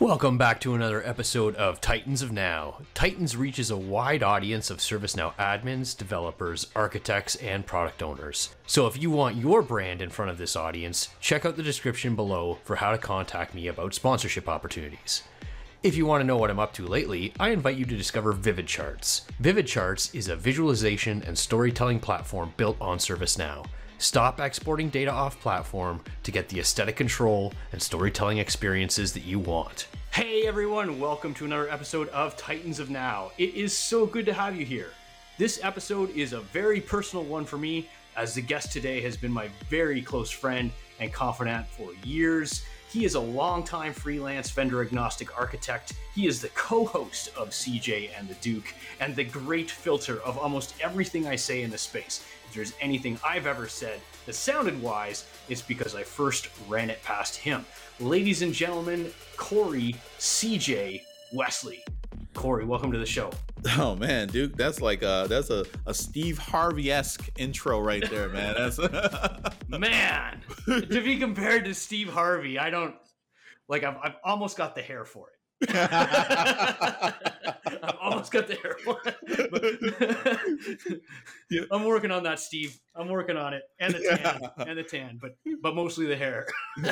Welcome back to another episode of Titans of Now. Titans reaches a wide audience of ServiceNow admins, developers, architects, and product owners. So if you want your brand in front of this audience, check out the description below for how to contact me about sponsorship opportunities. If you want to know what I'm up to lately, I invite you to discover Vivid Charts. Vivid Charts is a visualization and storytelling platform built on ServiceNow. Stop exporting data off platform to get the aesthetic control and storytelling experiences that you want. Hey everyone, welcome to another episode of Titans of Now. It is so good to have you here. This episode is a very personal one for me, as the guest today has been my very close friend and confidant for years. He is a longtime freelance vendor-agnostic architect. He is the co-host of CJ and the Duke, and the great filter of almost everything I say in this space. If there's anything I've ever said that sounded wise, it's because I first ran it past him. Ladies and gentlemen, Corey CJ Wesley. Corey, welcome to the show. Oh man, Duke, that's like that's a Steve Harvey-esque intro right there, man. That's man. To be compared to Steve Harvey, I don't like. I've almost got the hair for it. I've almost got the hair for it. But I'm working on that, Steve. I'm working on it, and the tan, but mostly the hair.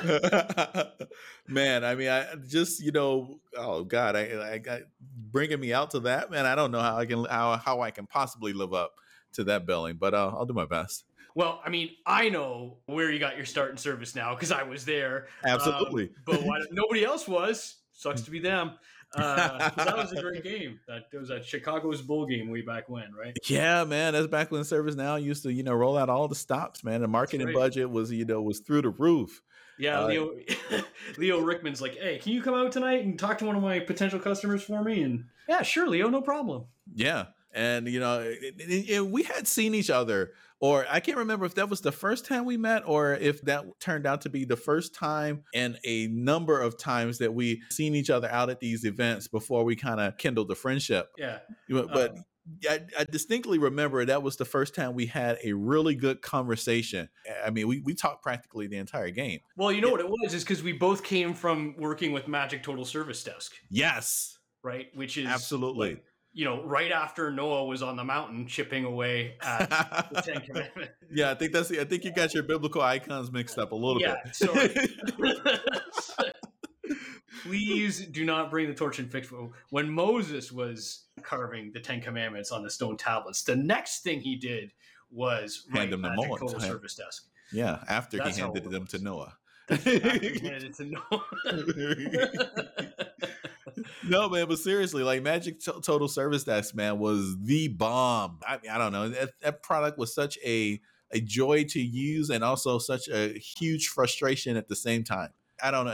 Man, I mean, I just oh God, I got bringing me out to that, man. I don't know how I can possibly live up to that billing, but I'll do my best. Well, I mean, I know where you got your start in ServiceNow because I was there. Absolutely, but nobody else was. Sucks to be them. That was a great game. That was at Chicago's Bull game way back when, right? Yeah, man. That's back when ServiceNow used to, roll out all the stops, man. The marketing budget was through the roof. Yeah, Leo Rickman's like, hey, can you come out tonight and talk to one of my potential customers for me? And yeah, sure, Leo, no problem. Yeah. And, we had seen each other, or I can't remember if that was the first time we met or if that turned out to be the first time and a number of times that we seen each other out at these events before we kind of kindled the friendship. Yeah. But I distinctly remember that was the first time we had a really good conversation. I mean, we talked practically the entire game. Well, you know what it was is because we both came from working with Magic Total Service Desk. Yes. Right. Which is absolutely. Right after Noah was on the mountain chipping away at the Ten Commandments. Yeah, I think you got your biblical icons mixed up a little bit. Sorry. Please do not bring the torch and fix. When Moses was carving the Ten Commandments on the stone tablets, the next thing he did was hand them to Magic Total Service Desk. Yeah, after he handed them to Noah. After he handed it to Noah. No, man, but seriously, like Magic Total Service Desk, man, was the bomb. I don't know. That product was such a joy to use and also such a huge frustration at the same time. I don't know.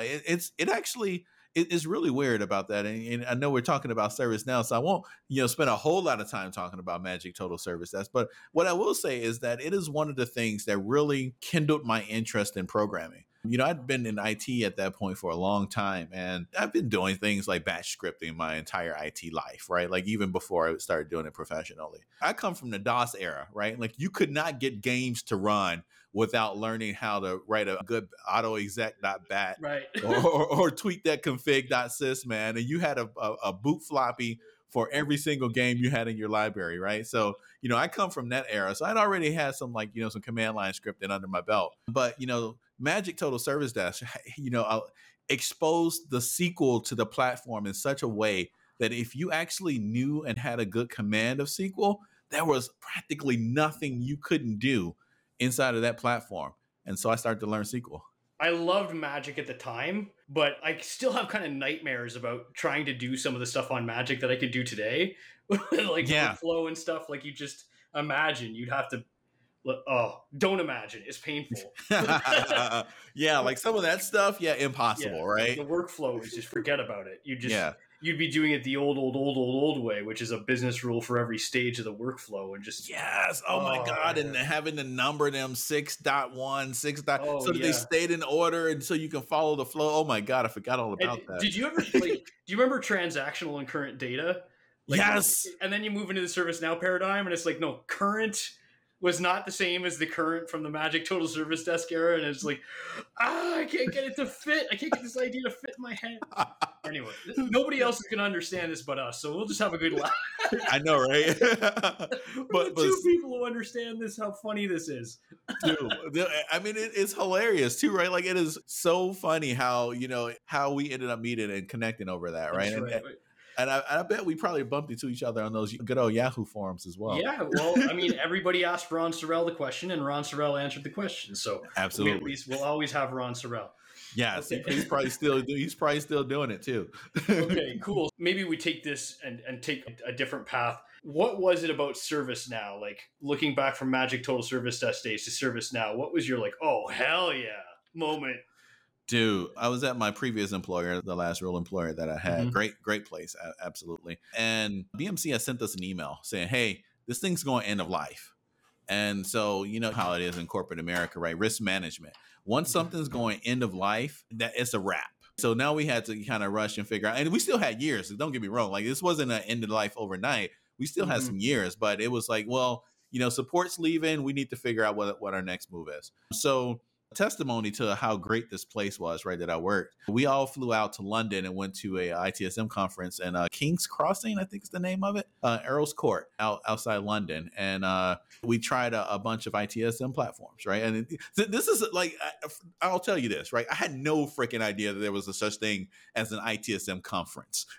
It's really weird about that. And I know we're talking about ServiceNow, so I won't, spend a whole lot of time talking about Magic Total Service Desk. But what I will say is that it is one of the things that really kindled my interest in programming. I'd been in IT at that point for a long time, and I've been doing things like batch scripting my entire IT life, right? Like even before I started doing it professionally. I come from the DOS era, right? Like you could not get games to run without learning how to write a good autoexec.bat right. or tweak that config.sys, man. And you had a boot floppy for every single game you had in your library, right? So, I come from that era. So I'd already had some some command line scripting under my belt. But, Magic Total Service Desk, exposed the SQL to the platform in such a way that if you actually knew and had a good command of SQL, there was practically nothing you couldn't do inside of that platform. And so I started to learn SQL. I loved Magic at the time, but I still have kind of nightmares about trying to do some of the stuff on Magic that I could do today. Workflow and stuff. Like you just imagine you'd have to, don't imagine. It's painful. Yeah, like some of that stuff, impossible, right? The workflow is just forget about it. You'd be doing it the old way, which is a business rule for every stage of the workflow, and just my God, man. And having to number them 6.1, 6. So that they stayed in order, and so you can follow the flow. Oh my God, I forgot all about that. Did you ever do you remember transactional and current data? Yes. And then you move into the ServiceNow paradigm, and it's like no, current was not the same as the current from the Magic Total Service Desk era, and it's like, I can't get it to fit. I can't get this idea to fit in my head. Anyway, nobody else is going to understand this but us, so we'll just have a good laugh. I know, right? but two people who understand this, how funny this is. Dude, I mean, it's hilarious too, right? Like, it is so funny how, how we ended up meeting and connecting over that, right? And I bet we probably bumped into each other on those good old Yahoo forums as well. Yeah, well, I mean, everybody asked Ron Sorrell the question, and Ron Sorrell answered the question. So absolutely, we'll always have Ron Sorrell. Yes, okay. he's probably still doing it too. Okay, cool. Maybe we take this and take a different path. What was it about ServiceNow? Like, looking back from Magic Total Service Desk days to ServiceNow, what was your like, oh hell yeah moment? Dude, I was at my previous employer, the last real employer that I had. Mm-hmm. Great place, absolutely. And BMC has sent us an email saying, hey, this thing's going end of life. And so, you know how it is in corporate America, right? Risk management. Once something's going end of life, that it's a wrap. So now we had to kind of rush and figure out, and we still had years. Don't get me wrong. Like, this wasn't an end of life overnight. We still had some years, but it was like, well, support's leaving. We need to figure out what our next move is. So, testimony to how great this place was, right, that I worked. We all flew out to London and went to a ITSM conference in King's Crossing, I think is the name of it, Earl's Court outside London. And we tried a bunch of ITSM platforms, right? And this is like, I'll tell you this, right? I had no freaking idea that there was a such thing as an ITSM conference.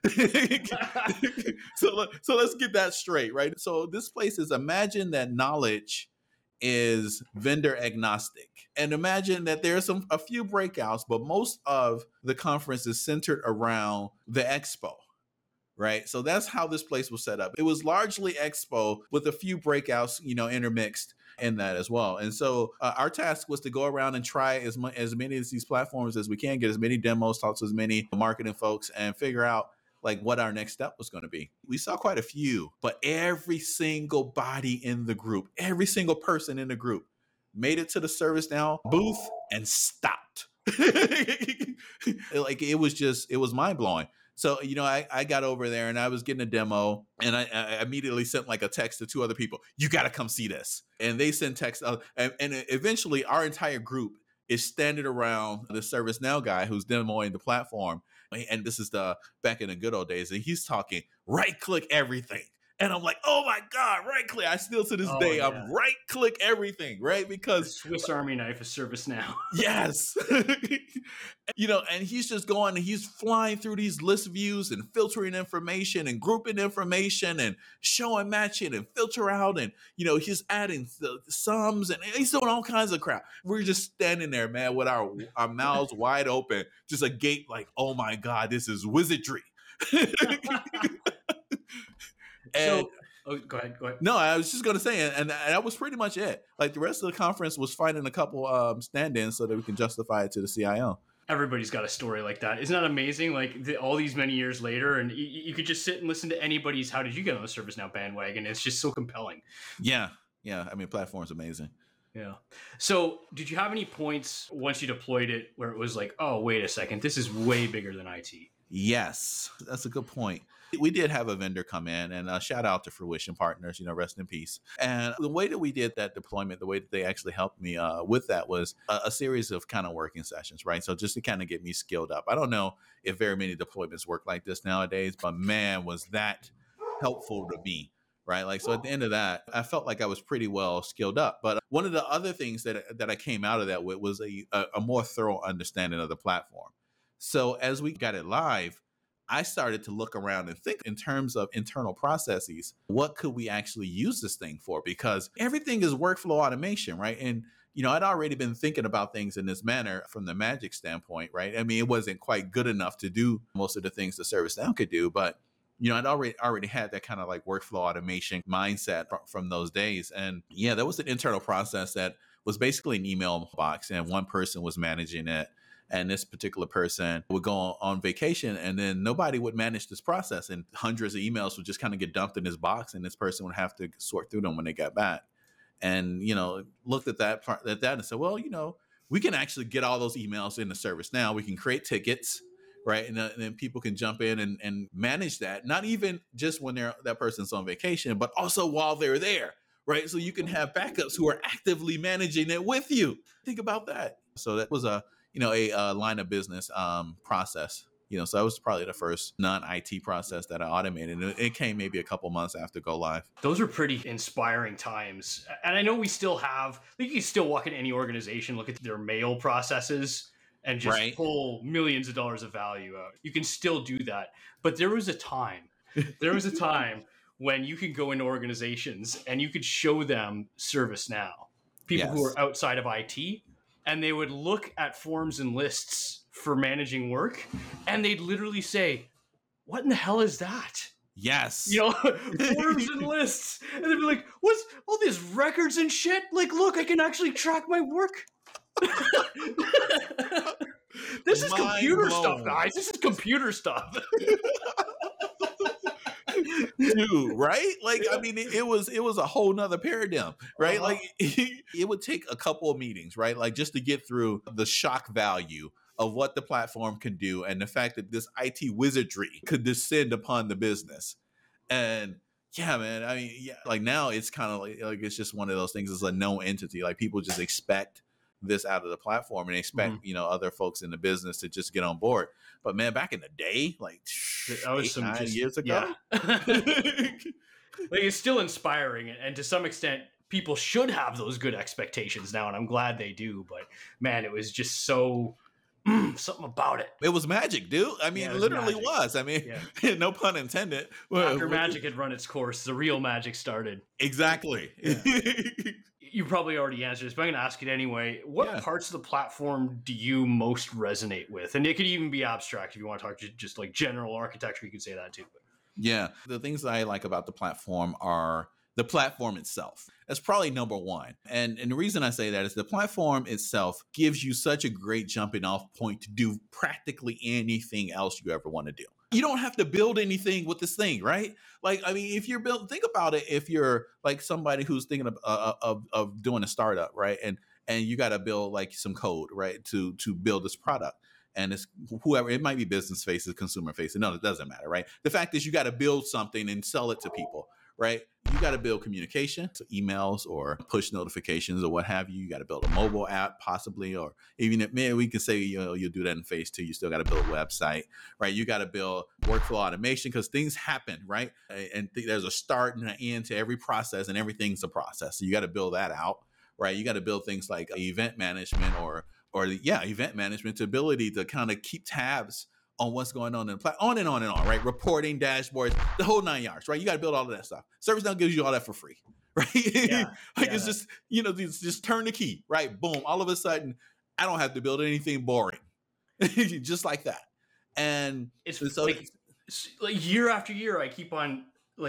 So let's get that straight, right? So this place is, imagine that knowledge is vendor agnostic, and imagine that there's a few breakouts, but most of the conference is centered around the expo, right? So that's how this place was set up. It was largely expo with a few breakouts, intermixed in that as well. And so our task was to go around and try as many of these platforms as we can, get as many demos, talk to as many marketing folks, and figure out like what our next step was going to be. We saw quite a few, but every single body in the group, every single person in the group made it to the ServiceNow booth and stopped. Like, it was mind blowing. So, I got over there and I was getting a demo, and I immediately sent like a text to two other people. You got to come see this. And they sent text. And eventually our entire group is standing around the ServiceNow guy who's demoing the platform. And this is back in the good old days. And he's talking, right click everything. And I'm like, oh my God, right click. I still to this day, yeah. I'm right click everything, right? Because the Swiss Army knife is ServiceNow. Yes. And he's just going, and he's flying through these list views and filtering information and grouping information and showing, matching and filter out. And, he's adding the sums and he's doing all kinds of crap. We're just standing there, man, with our mouths wide open, just a gape like, oh my God, this is wizardry. Go ahead. No, I was just going to say, and that was pretty much it. Like, the rest of the conference was finding a couple stand-ins so that we can justify it to the CIO. Everybody's got a story like that. Isn't that amazing? Like, all these many years later, and you could just sit and listen to anybody's, how did you get on the ServiceNow bandwagon? It's just so compelling. Yeah. I mean, platform's amazing. Yeah. So did you have any points once you deployed it where it was like, oh, wait a second, this is way bigger than IT? Yes, that's a good point. We did have a vendor come in, and shout out to Fruition Partners, rest in peace. And the way that we did that deployment, the way that they actually helped me with that was a series of kind of working sessions, right? So just to kind of get me skilled up. I don't know if very many deployments work like this nowadays, but man, was that helpful to me, right? Like, so at the end of that, I felt like I was pretty well skilled up. But one of the other things that I came out of that with was a more thorough understanding of the platform. So as we got it live, I started to look around and think in terms of internal processes, what could we actually use this thing for? Because everything is workflow automation, right? And, I'd already been thinking about things in this manner from the Magic standpoint, right? I mean, it wasn't quite good enough to do most of the things that ServiceNow could do, but, I'd already had that kind of like workflow automation mindset from those days. And yeah, there was an internal process that was basically an email box, and one person was managing it. And this particular person would go on vacation, and then nobody would manage this process, and hundreds of emails would just kind of get dumped in this box, and this person would have to sort through them when they got back. And, looked at that and said, well, we can actually get all those emails into ServiceNow. We can create tickets, right? And then people can jump in and manage that, not even just when that person's on vacation, but also while they're there, right? So you can have backups who are actively managing it with you. Think about that. So that was a line of business process So that was probably the first non-IT process that I automated. And it came maybe a couple months after go live. Those are pretty inspiring times. And I know we still have, you can still walk in any organization, look at their mail processes and just pull millions of dollars of value out. You can still do that. But there was a time when you could go into organizations and you could show them ServiceNow, people who are outside of IT, and they would look at forms and lists for managing work, and they'd literally say, what in the hell is that? Yes. Forms and lists. And they'd be like, what's all these records and shit? Like, look, I can actually track my work. This is computer stuff, guys. This is computer stuff. Dude, right? Like, I mean, it was a whole nother paradigm, right? Like, it would take a couple of meetings, right? Like, just to get through the shock value of what the platform can do and the fact that this IT wizardry could descend upon the business. And yeah, man, I mean, like now it's kind of like it's just one of those things. It's a known entity. Like people just expect this out of the platform and expect, other folks in the business to just get on board. But man, back in the day, like that was 9 years ago, like it's still inspiring. And to some extent, people should have those good expectations now. And I'm glad they do. But man, it was just so... something about it. It was magic, dude. I mean, it literally was. I mean, no pun intended. After magic had run its course, the real magic started. Exactly. Yeah. You probably already answered this, but I'm going to ask it anyway. What parts of the platform do you most resonate with? And it could even be abstract if you want to talk just like general architecture. You could say that too. Yeah. The things that I like about the platform are the platform itself. That's probably number one. And the reason I say that is the platform itself gives you such a great jumping off point to do practically anything else you ever want to do. You don't have to build anything with this thing, right? Like, I mean, if you're think about it, if you're like somebody who's thinking of doing a startup, right? And you got to build like some code, right? To build this product. And it's whoever, it might be business faces, consumer faces. No, it doesn't matter, right? The fact is you got to build something and sell it to people, right? You got to build communication, so emails or push notifications or what have you. You got to build a mobile app possibly, or even if we can say, you'll do that in phase 2. You still got to build a website, right? You got to build workflow automation because things happen, right? And there's a start and an end to every process and everything's a process. So you got to build that out, right? You got to build things like event management or event management, the ability to kind of keep tabs on what's going on in the platform, on and on and on, right? Reporting, dashboards, the whole 9 yards, right? You got to build all of that stuff. ServiceNow gives you all that for free, right? It's just, just turn the key, right? Boom. All of a sudden, I don't have to build anything boring, just like that. And it's so like year after year, I keep on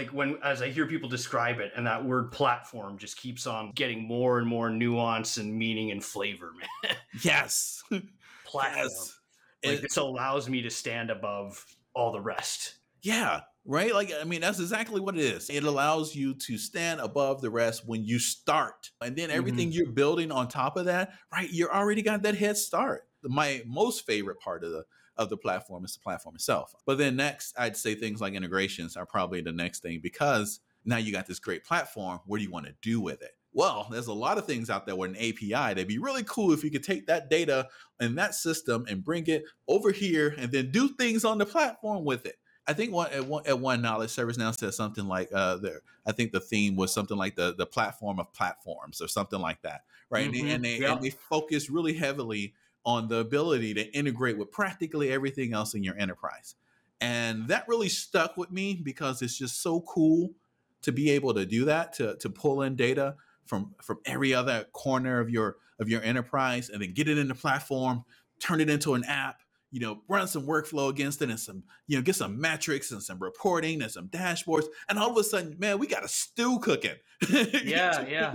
as I hear people describe it, and that word platform just keeps on getting more and more nuance and meaning and flavor, man. Yes. Platform. Yes. This allows me to stand above all the rest. Yeah, right? Like, I mean, that's exactly what it is. It allows you to stand above the rest when you start. And then everything you're building on top of that, right? You already got that head start. My most favorite part of the platform is the platform itself. But then next, I'd say things like integrations are probably the next thing, because now you got this great platform. What do you want to do with it? Well, there's a lot of things out there with an API. That'd be really cool if you could take that data in that system and bring it over here and then do things on the platform with it. I think at one knowledge, ServiceNow said something like I think the theme was something like the platform of platforms or something like that, right? And they focus really heavily on the ability to integrate with practically everything else in your enterprise. And that really stuck with me because it's just so cool to be able to do that, to pull in data from every other corner of your enterprise and then get it in the platform, turn it into an app, run some workflow against it and some, get some metrics and some reporting and some dashboards. And all of a sudden, man, we got a stew cooking. Yeah.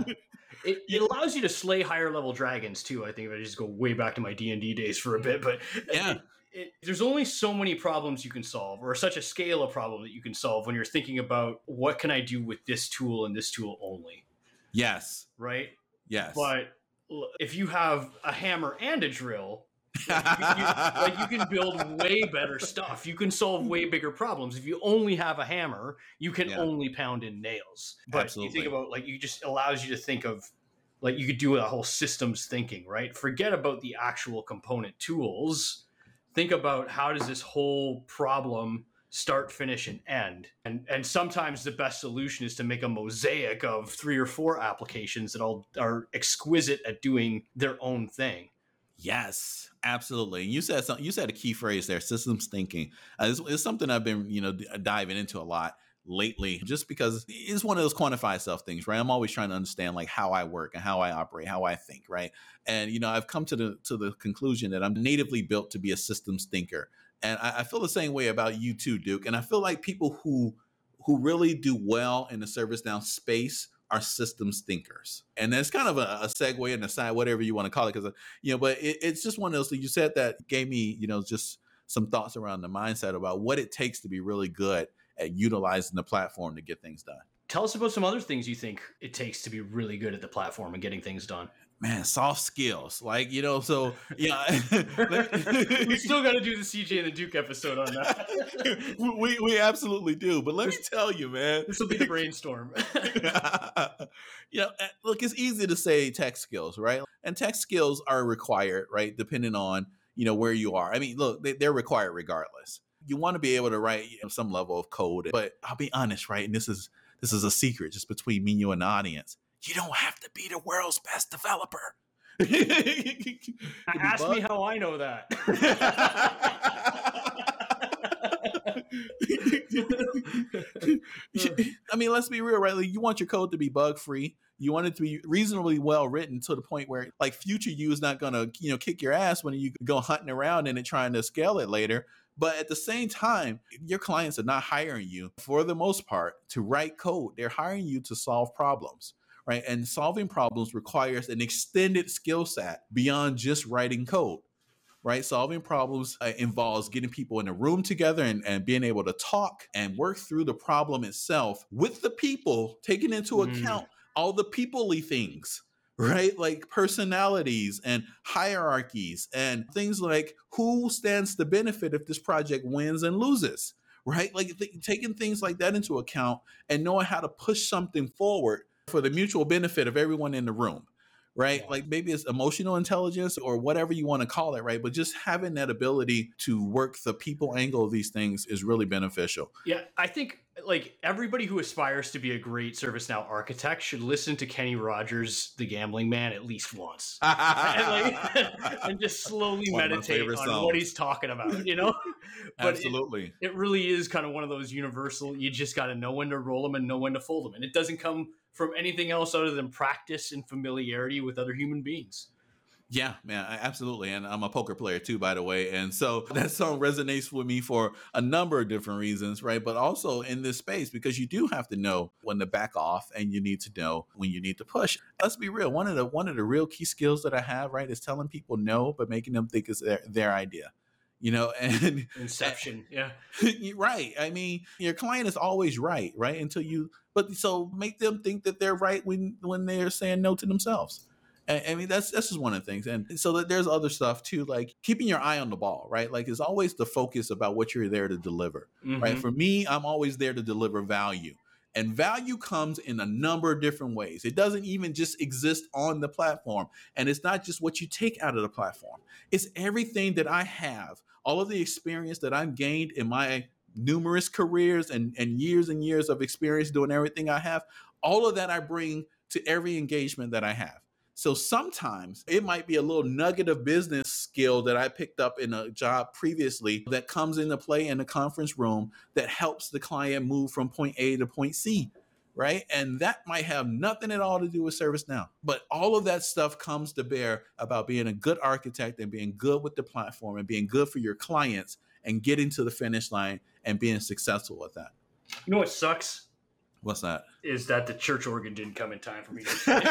It allows you to slay higher level dragons too. I think if I just go way back to my D&D days for a bit, but yeah. There's only so many problems you can solve, or such a scale of problem that you can solve when you're thinking about what can I do with this tool and this tool only. Yes. Right? Yes. But if you have a hammer and a drill, you can build way better stuff. You can solve way bigger problems. If you only have a hammer, you can only pound in nails. But Absolutely. You think about you just allows you to think of you could do a whole systems thinking, right? Forget about the actual component tools. think about how does this whole problem start, finish, and end. And sometimes the best solution is to make a mosaic of 3 or 4 applications that all are exquisite at doing their own thing. Yes, absolutely. And you said something. You said a key phrase there: systems thinking. It's something I've been, diving into a lot lately, just because it's one of those quantified self things, right? I'm always trying to understand like how I work and how I operate, how I think, right? And I've come to the conclusion that I'm natively built to be a systems thinker, and I feel the same way about you too, Duke. And I feel like people who really do well in the ServiceNow space are systems thinkers. And that's kind of a segue and a side, whatever you want to call it, because but it's just one of those things you said that gave me just some thoughts around the mindset about what it takes to be really good at utilizing the platform to get things done. Tell us about some other things you think it takes to be really good at the platform and getting things done. Man, soft skills, like, so yeah. We still got to do the CJ and the Duke episode on that. we absolutely do. But let me tell you, man, this will be the brainstorm. Look, it's easy to say tech skills, right? And tech skills are required, right? Depending on, where you are. I mean, look, they're required regardless. You want to be able to write some level of code, but I'll be honest, right? And this is a secret just between me, you, and the audience. You don't have to be the world's best developer. Ask me how I know that. I mean, let's be real, right? Like, you want your code to be bug free. You want it to be reasonably well written to the point where, like, future you is not going to, kick your ass when you go hunting around and trying to scale it later. But at the same time, your clients are not hiring you, for the most part, to write code. They're hiring you to solve problems, right? And solving problems requires an extended skill set beyond just writing code, right? Solving problems involves getting people in a room together and being able to talk and work through the problem itself with the people, taking into account all the people-y things, right? Like personalities and hierarchies and things like who stands to benefit if this project wins and loses, right? Like taking things like that into account and knowing how to push something forward for the mutual benefit of everyone in the room, right? Yeah. Like maybe it's emotional intelligence or whatever you want to call it, right? But just having that ability to work the people angle of these things is really beneficial. Yeah, I think like everybody who aspires to be a great ServiceNow architect should listen to Kenny Rogers, The Gambling Man, at least once, and just slowly meditate on what he's talking about, But absolutely, it really is kind of one of those universal. You just got to know when to roll them and know when to fold them, and it doesn't come from anything else other than practice and familiarity with other human beings. Yeah, man, absolutely. And I'm a poker player too, by the way. And so that song resonates with me for a number of different reasons, right? But also in this space, because you do have to know when to back off and you need to know when you need to push. Let's be real. One of the real key skills that I have, right, is telling people no, but making them think it's their idea. And Inception. Yeah. Right. I mean, your client is always right? So make them think that they're right when they're saying no to themselves. I mean, that's just one of the things. And so there's other stuff too, like keeping your eye on the ball, right? Like it's always the focus about what you're there to deliver, right? For me, I'm always there to deliver value. And value comes in a number of different ways. It doesn't even just exist on the platform. And it's not just what you take out of the platform. It's everything that I have, all of the experience that I've gained in my numerous careers and years of experience doing everything I have. All of that I bring to every engagement that I have. So sometimes it might be a little nugget of business skill that I picked up in a job previously that comes into play in the conference room that helps the client move from point A to point C, right? And that might have nothing at all to do with ServiceNow. But all of that stuff comes to bear about being a good architect and being good with the platform and being good for your clients and getting to the finish line and being successful with that. You know what sucks? What's that? Is that the church organ didn't come in time for me to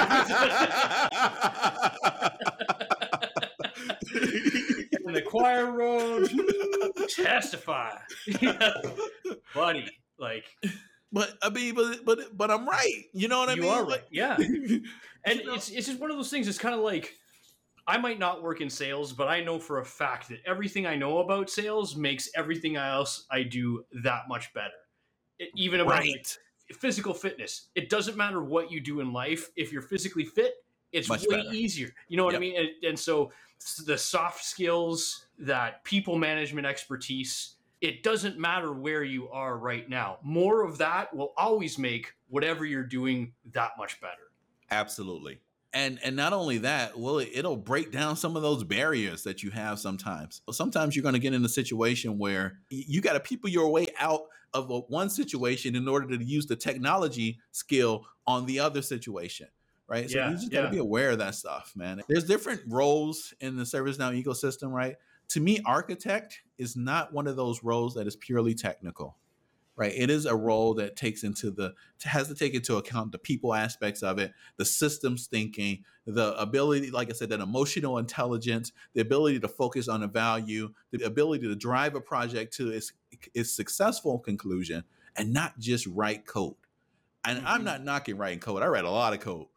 and the choir rose, testify. Buddy, like. But I mean, but I'm right. You know what I mean? You are right. Yeah. And it's just one of those things. It's kind of like, I might not work in sales, but I know for a fact that everything I know about sales makes everything else I do that much better. Even about like, physical fitness. It doesn't matter what you do in life. If you're physically fit, It's Much way better. easier. You know what I Yep. mean? And so the soft skills, that people management expertise, it doesn't matter where you are right now. More of that will always make whatever you're doing that much better. Absolutely. And not only that, well, it'll break down some of those barriers that you have sometimes. Sometimes you're going to get in a situation where you got to people your way out of one situation in order to use the technology skill on the other situation. Right. So you Yeah, just got to yeah. be aware of that stuff, man. There's different roles in the ServiceNow ecosystem, right? To me, architect is not one of those roles that is purely technical. Right. It is a role that has to take into account the people aspects of it, the systems thinking, the ability, like I said, that emotional intelligence, the ability to focus on a value, the ability to drive a project to its successful conclusion and not just write code. And I'm not knocking writing code. I write a lot of code.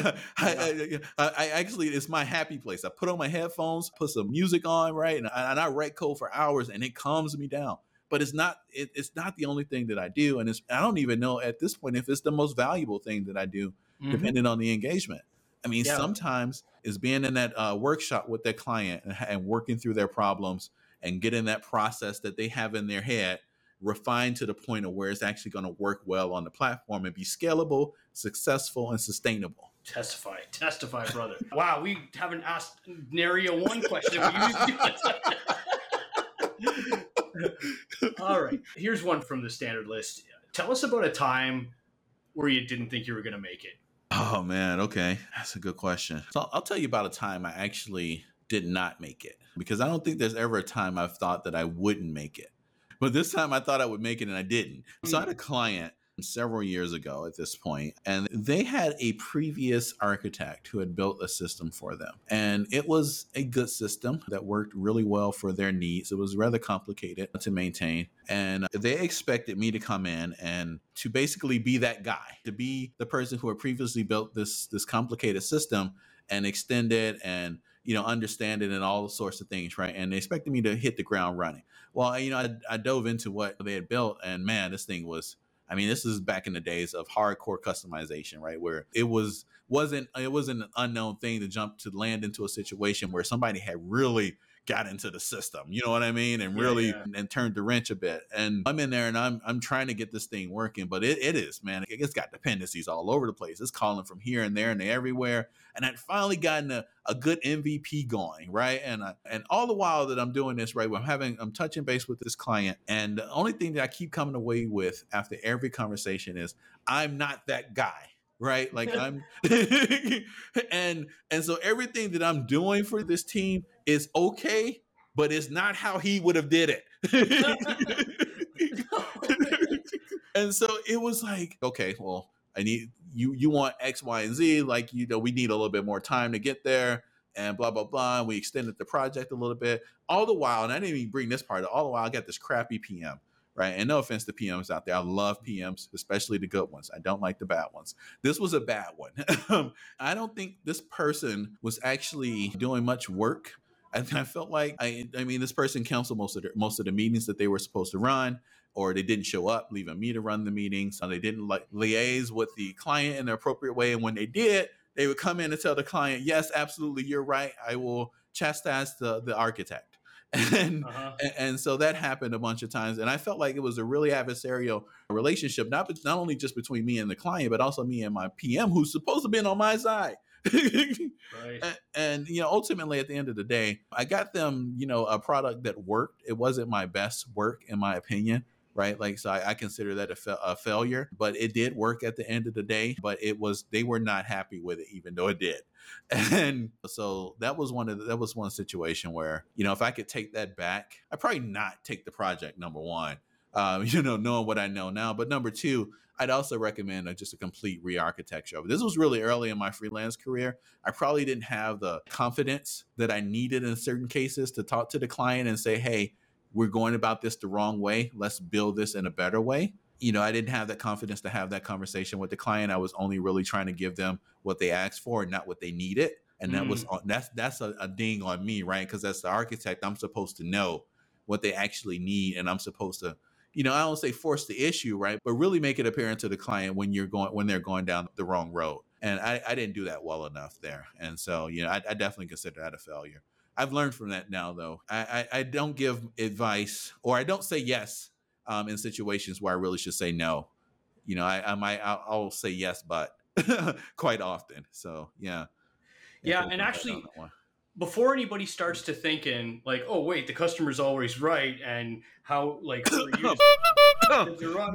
I actually, it's my happy place. I put on my headphones, put some music on, right, and I write code for hours, and it calms me down. But it's not the only thing that I do, and I don't even know at this point if it's the most valuable thing that I do, depending on the engagement. I mean, Yeah. sometimes it's being in that workshop with their client and working through their problems and getting that process that they have in their head refined to the point of where it's actually going to work well on the platform and be scalable, successful, and sustainable. Testify, brother. Wow, we haven't asked nary a one question. All right, here's one from the standard list. Tell us about a time where you didn't think you were going to make it. Oh man, okay, that's a good question. So I'll tell you about a time I actually did not make it, because I don't think there's ever a time I've thought that I wouldn't make it. But this time I thought I would make it and I didn't. So I had a client several years ago at this point, and they had a previous architect who had built a system for them. And it was a good system that worked really well for their needs. It was rather complicated to maintain. And they expected me to come in and to basically be that guy, to be the person who had previously built this complicated system and extend it and understand it and all sorts of things, right? And they expected me to hit the ground running. Well, I dove into what they had built, and man, this thing was, this is back in the days of hardcore customization, right? Where it wasn't an unknown thing to jump to land into a situation where somebody had really got into the system, you know what I mean? And really and turned the wrench a bit. And I'm in there and I'm trying to get this thing working, but it is, man, it's got dependencies all over the place. It's calling from here and there and everywhere. And I'd finally gotten a good MVP going, right? And all the while that I'm doing this, right, I'm touching base with this client, and the only thing that I keep coming away with after every conversation is I'm not that guy. Right. Like I'm and so everything that I'm doing for this team is okay, but it's not how he would have did it. And so it was like, okay, well, I need you want X, Y, and Z, like, we need a little bit more time to get there and blah, blah, blah. And we extended the project a little bit. All the while, and I didn't even bring this part up, all the while I got this crappy PM. Right. And no offense to PMs out there. I love PMs, especially the good ones. I don't like the bad ones. This was a bad one. I don't think this person was actually doing much work. I felt like, this person canceled most of the meetings that they were supposed to run, or they didn't show up, leaving me to run the meetings. So they didn't liaise with the client in the appropriate way. And when they did, they would come in and tell the client, yes, absolutely, you're right. I will chastise the architect. And so that happened a bunch of times, and I felt like it was a really adversarial relationship, not only just between me and the client, but also me and my PM, who's supposed to be on my side. Right. And ultimately, at the end of the day, I got them a product that worked. It wasn't my best work, in my opinion. Right. Like, so I consider that a failure, but it did work at the end of the day. But they were not happy with it, even though it did. And so that was one situation where, if I could take that back, I'd probably not take the project, number one, knowing what I know now. But number two, I'd also recommend just a complete re-architecture of it. This was really early in my freelance career. I probably didn't have the confidence that I needed in certain cases to talk to the client and say, hey, we're going about this the wrong way. Let's build this in a better way. I didn't have that confidence to have that conversation with the client. I was only really trying to give them what they asked for and not what they needed. And that's a ding on me, right? Because as the architect, I'm supposed to know what they actually need. And I'm supposed to, I don't say force the issue, right? But really make it apparent to the client when they're going down the wrong road. And I didn't do that well enough there. And so, I definitely consider that a failure. I've learned from that now, though. I don't give advice, or I don't say yes in situations where I really should say no. I'll say yes, but quite often. So, yeah. Yeah, and actually, before anybody starts to thinking like, oh wait, the customer's always right, and how like for you they're wrong.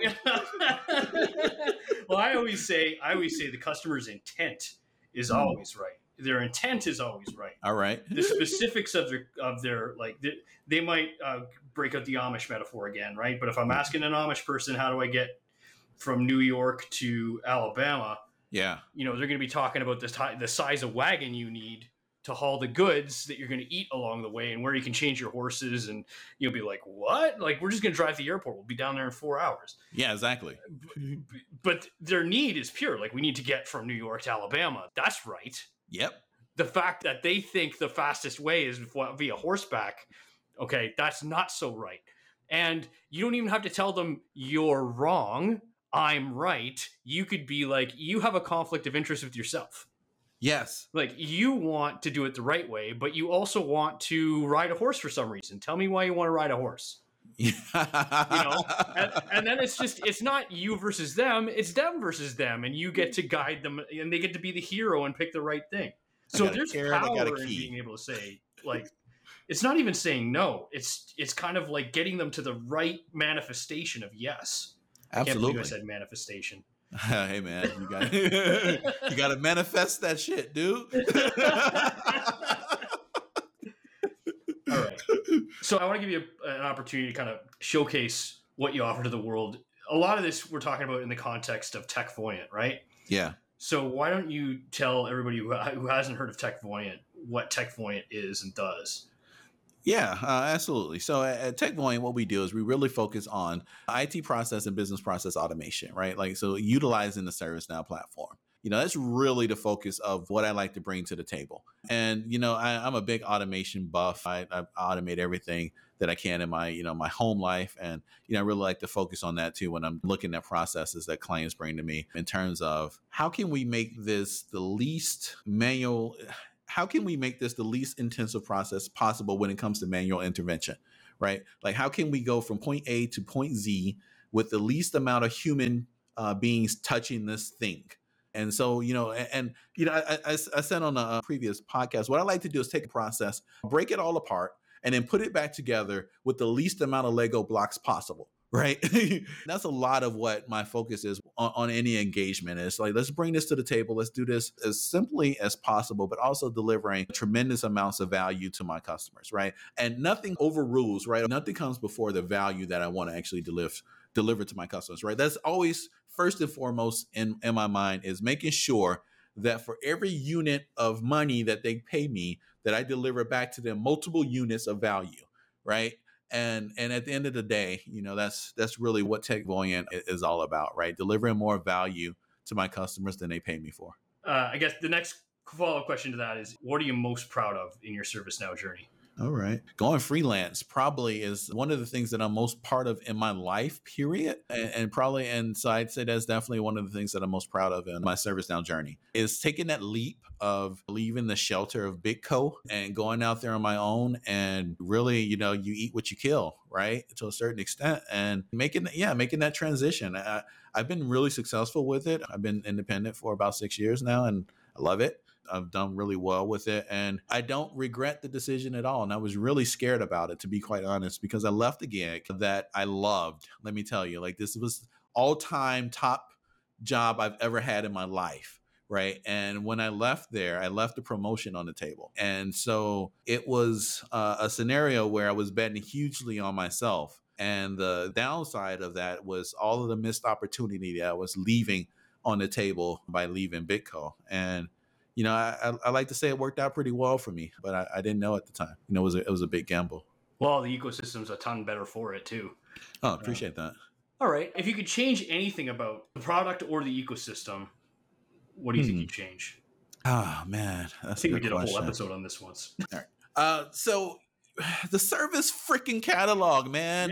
Well, I always say the customer's intent is always right. Their intent is always right. All right. The specifics of their like they might break out the Amish metaphor again, right? But if I'm asking an Amish person, how do I get from New York to Alabama? Yeah. They're going to be talking about the size of wagon you need to haul the goods that you're going to eat along the way, and where you can change your horses. And you'll be like, what? Like, we're just going to drive to the airport. We'll be down there in 4 hours. Yeah, exactly. But their need is pure. Like, we need to get from New York to Alabama. That's right. Yep. The fact that they think the fastest way is via horseback, okay, that's not so right. And you don't even have to tell them you're wrong, I'm right. You could be like, you have a conflict of interest with yourself. Yes. Like, you want to do it the right way, but you also want to ride a horse for some reason. Tell me why you want to ride a horse. And then it's not you versus them, it's them versus them, and you get to guide them, and they get to be the hero and pick the right thing. So there's power in being able to say, like, it's not even saying no. It's kind of like getting them to the right manifestation of yes. Absolutely. I can't believe I said manifestation. Hey man, you got to manifest that shit, dude. All right. So I want to give you an opportunity to kind of showcase what you offer to the world. A lot of this we're talking about in the context of TechVoyant, right? Yeah. So why don't you tell everybody who hasn't heard of TechVoyant what TechVoyant is and does? Yeah, absolutely. So at TechVoyant, what we do is we really focus on IT process and business process automation, right? Like, so utilizing the ServiceNow platform. That's really the focus of what I like to bring to the table. And, I'm a big automation buff. I automate everything that I can in my, my home life. And, I really like to focus on that too when I'm looking at processes that clients bring to me in terms of how can we make this the least manual, how can we make this the least intensive process possible when it comes to manual intervention, right? Like, how can we go from point A to point Z with the least amount of human beings touching this thing? And so, I said on a previous podcast, what I like to do is take a process, break it all apart, and then put it back together with the least amount of Lego blocks possible, right? That's a lot of what my focus is on any engagement. It's like, let's bring this to the table. Let's do this as simply as possible, but also delivering tremendous amounts of value to my customers, right? And nothing overrules, right? Nothing comes before the value that I want to actually deliver to my customers, right? That's always first and foremost in my mind, is making sure that for every unit of money that they pay me, that I deliver back to them multiple units of value, right? And at the end of the day, that's really what TechVoyant is all about, right? Delivering more value to my customers than they pay me for. I guess the next follow-up question to that is, what are you most proud of in your ServiceNow journey? All right. Going freelance probably is one of the things that I'm most part of in my life, period. And so I'd say that's definitely one of the things that I'm most proud of in my ServiceNow journey, is taking that leap of leaving the shelter of Big Co and going out there on my own, and really, you eat what you kill, right? To a certain extent, and making that transition. I've been really successful with it. I've been independent for about 6 years now, and I love it. I've done really well with it, and I don't regret the decision at all. And I was really scared about it, to be quite honest, because I left a gig that I loved. Let me tell you, like, this was all-time top job I've ever had in my life, right? And when I left there, I left the promotion on the table. And so it was a scenario where I was betting hugely on myself. And the downside of that was all of the missed opportunity that I was leaving on the table by leaving Big Co. And I like to say it worked out pretty well for me, but I didn't know at the time. It was a big gamble. Well, the ecosystem's a ton better for it too. Oh, appreciate that. All right. If you could change anything about the product or the ecosystem, what do you think you'd change? Oh man, I think we did a whole episode on this once. All right. So the service freaking catalog, man.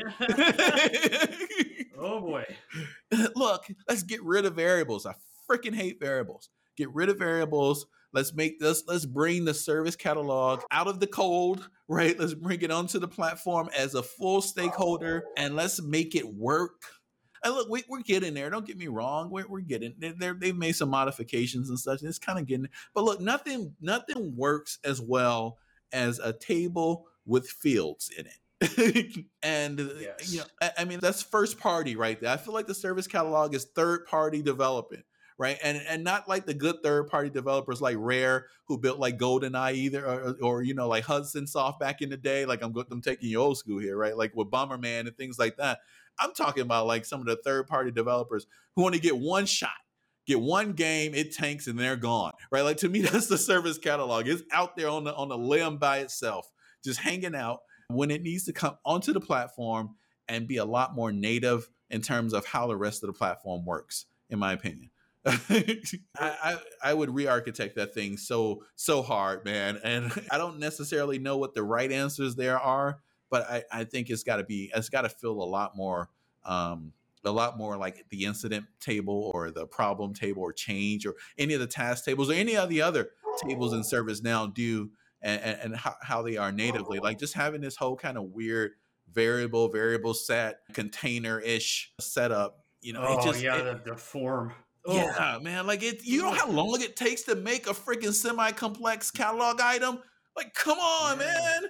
Oh boy. Look, let's get rid of variables. I freaking hate variables. get rid of variables. Let's bring the service catalog out of the cold, right? Let's bring it onto the platform as a full stakeholder, and let's make it work. And look, we're getting there. Don't get me wrong. We're getting there. They've made some modifications and such, and it's kind of getting. But look, nothing works as well as a table with fields in it. And you know, I mean, that's first party right there. I feel like the service catalog is third party development. Right. And not like the good third party developers like Rare who built like GoldenEye either or you know, like Hudson Soft back in the day. Like I'm taking you old school here, right? Like with Bomberman and things like that. I'm talking about like some of the third party developers who want to get one shot, get one game, it tanks and they're gone. Right. Like to me, that's the service catalog. It's out there on the limb by itself, just hanging out when it needs to come onto the platform and be a lot more native in terms of how the rest of the platform works, in my opinion. I would re-architect that thing so hard, man. And I don't necessarily know what the right answers there are, but I think it's got to feel a lot more like the incident table or the problem table or change or any of the task tables or any of the other tables in ServiceNow do and how they are natively. Like just having this whole kind of weird variable set container-ish setup, you know, the form. Yeah, man. Like you know how long it takes to make a freaking semi-complex catalog item? Like, come on, man.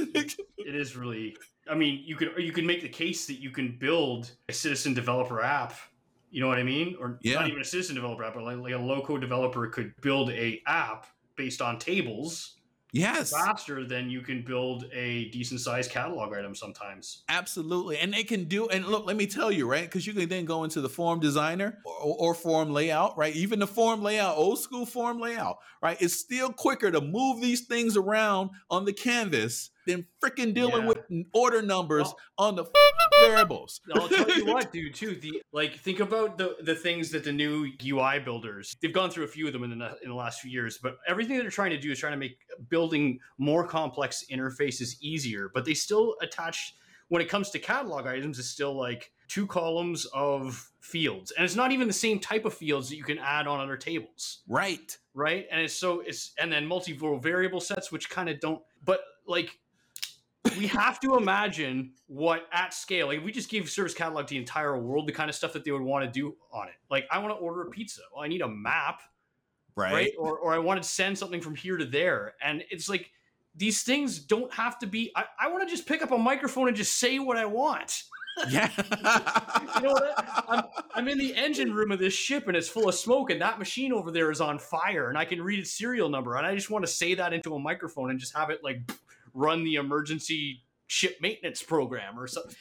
It is really. I mean, you can make the case that you can build a citizen developer app. You know what I mean? Or not even a citizen developer app, but like a low-code developer could build a app based on tables. Yes. Faster than you can build a decent sized catalog item sometimes. Absolutely. And they can do, and look, let me tell you, right? Because you can then go into the form designer or form layout, right? Even the form layout, old school form layout, right? It's still quicker to move these things around on the canvas than freaking dealing with order numbers on the variables. I'll tell you what, dude, too. Think about the things that the new UI builders, they've gone through a few of them in the last few years, but everything that they're trying to do is trying to make building more complex interfaces easier, but they still attach, when it comes to catalog items, it's still like 2 columns of fields. And it's not even the same type of fields that you can add on other tables. Right. Right. And and then multi-row variable sets, which kind of don't, but like, we have to imagine what at scale, like if we just gave Service Catalog the entire world, the kind of stuff that they would want to do on it. Like I want to order a pizza. Well, I need a map, right? Or I want to send something from here to there. And it's like, these things don't have to be, I want to just pick up a microphone and just say what I want. Yeah. You know what? I'm in the engine room of this ship and it's full of smoke and that machine over there is on fire and I can read its serial number. And I just want to say that into a microphone and just have it like run the emergency ship maintenance program or something.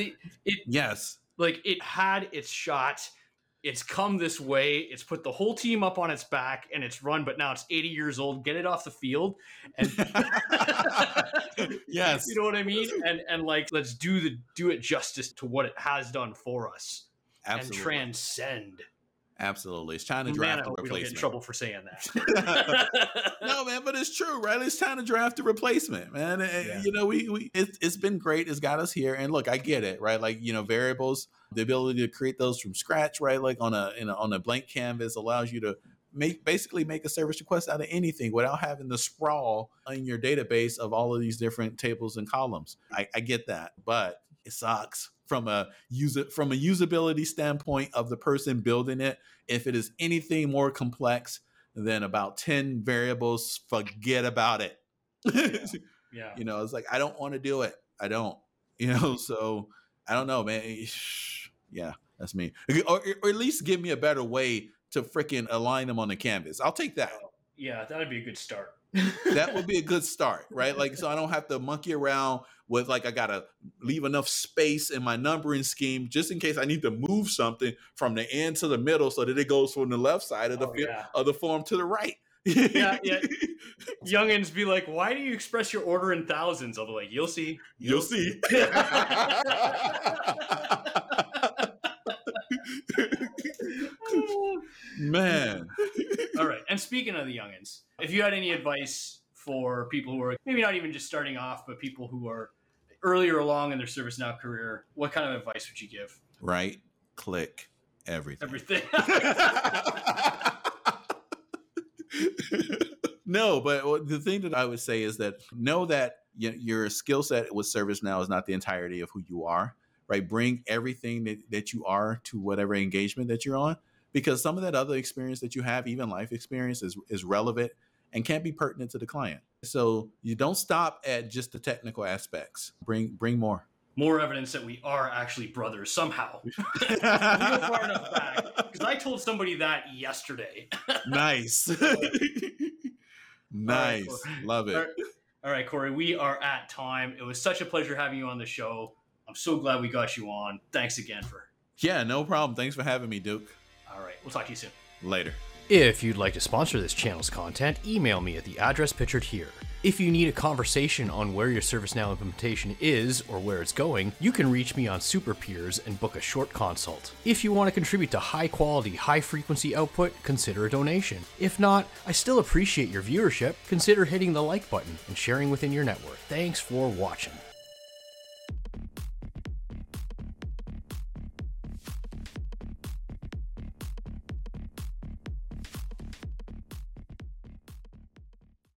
Yes. Like it had its shot. It's come this way. It's put the whole team up on its back and it's run, but now it's 80 years old. Get it off the field. And yes. You know what I mean? And like, let's do it justice to what it has done for us. Absolutely. And transcend. Absolutely. It's time to draft a replacement. We don't get in trouble for saying that. No, man, but it's true, right? It's time to draft a replacement, man. Yeah. You know, it's been great. It's got us here. And look, I get it, right? Like, you know, variables, the ability to create those from scratch, right? Like on a blank canvas allows you to basically make a service request out of anything without having the sprawl in your database of all of these different tables and columns. I get that, but it sucks. From a usability standpoint of the person building it, if it is anything more complex than about 10 variables, forget about it. Yeah. You know, it's like, I don't want to do it. I don't, you know, so I don't know, man. Yeah, that's me. Or at least give me a better way to freaking align them on the canvas. I'll take that. Yeah, that'd be a good start. That would be a good start, right? Like, so I don't have to monkey around with like, I got to leave enough space in my numbering scheme just in case I need to move something from the end to the middle so that it goes from the left side of the form to the right. Yeah. Youngins be like, why do you express your order in thousands? I'll be like, you'll see. You'll see. Man. All right. And speaking of the youngins, if you had any advice for people who are maybe not even just starting off, but people who are earlier along in their ServiceNow career, what kind of advice would you give? Right click everything. Everything. No, but the thing that I would say is that know that your skill set with ServiceNow is not the entirety of who you are, right? Bring everything that you are to whatever engagement that you're on, because some of that other experience that you have, even life experience, is relevant and can be pertinent to the client. So you don't stop at just the technical aspects. Bring more. More evidence that we are actually brothers somehow. We go far enough back, because I told somebody that yesterday. Nice. Nice. Right, love it. All right, Corey, we are at time. It was such a pleasure having you on the show. I'm so glad we got you on. Thanks again for... Yeah, no problem. Thanks for having me, Duke. All right, we'll talk to you soon. Later. If you'd like to sponsor this channel's content, email me at the address pictured here. If you need a conversation on where your ServiceNow implementation is or where it's going, you can reach me on SuperPeers and book a short consult. If you want to contribute to high quality, high frequency output, consider a donation. If not, I still appreciate your viewership. Consider hitting the like button and sharing within your network. Thanks for watching.